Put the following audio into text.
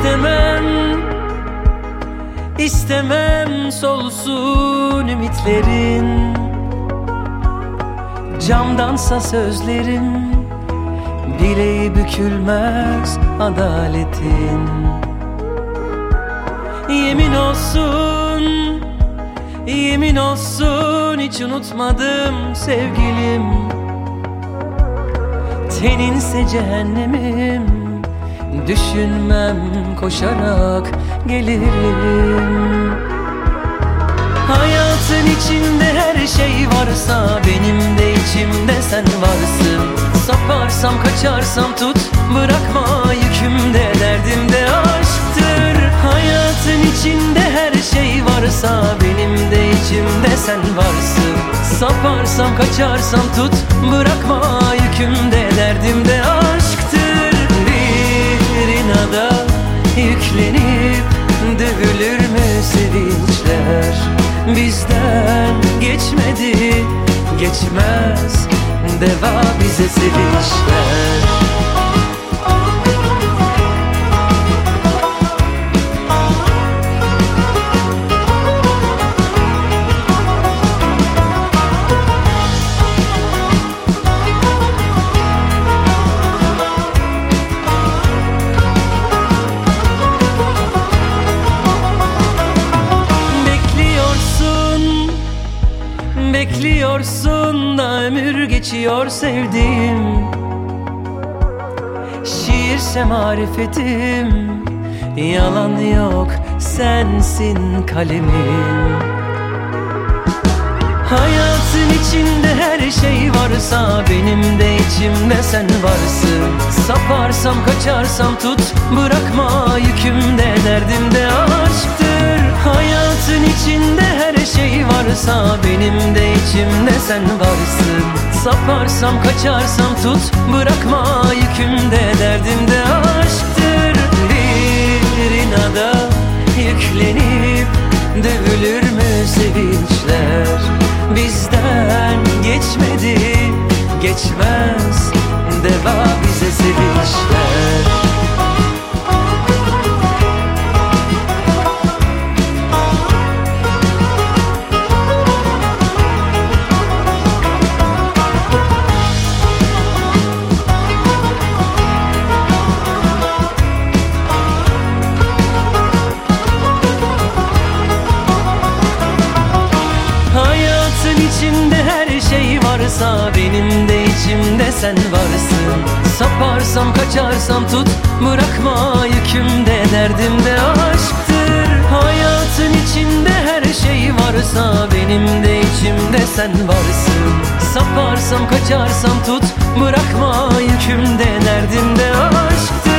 İstemem, istemem solsun ümitlerin. Camdansa sözlerim, bileği bükülmez adaletin. Yemin olsun, yemin olsun hiç unutmadım sevgilim. Teninse cehennemim, düşünmem koşarak gelirim. Hayatın içinde her şey varsa, benim de içimde sen varsın. Saparsam kaçarsam tut, bırakma yükümde, derdim de aşktır. Hayatın içinde her şey varsa, benim de içimde sen varsın. Saparsam kaçarsam tut, bırakma yükümde, derdim de aşktır. Bir inada yüklenip dövülür mü sevinçler? Bizden geçmedi, geçmez, deva bize sevinçler. Bekliyorsun da ömür geçiyor sevdiğim. Şiirse marifetim, yalan yok sensin kalemim. Hayatın içinde her şey varsa, benim de içimde sen varsın. Saparsam kaçarsam tut, bırakma yükümde, derdim de aşktır. Hayatın içinde her şey varsa, benim de içimde sen varsın. Saparsam kaçarsam tut, bırakma yükümde, derdim de aşktır. Bir inada yüklenip dövülür mü sevinçler? Bizden geçmedi, geçmez, deva bize sevinçler. Benim de içimde sen varsın. Saparsam kaçarsam tut, bırakma yükümde, derdim de aşktır. Hayatın içinde her şey varsa, benim de içimde sen varsın. Saparsam kaçarsam tut, bırakma yükümde, derdim de aşktır.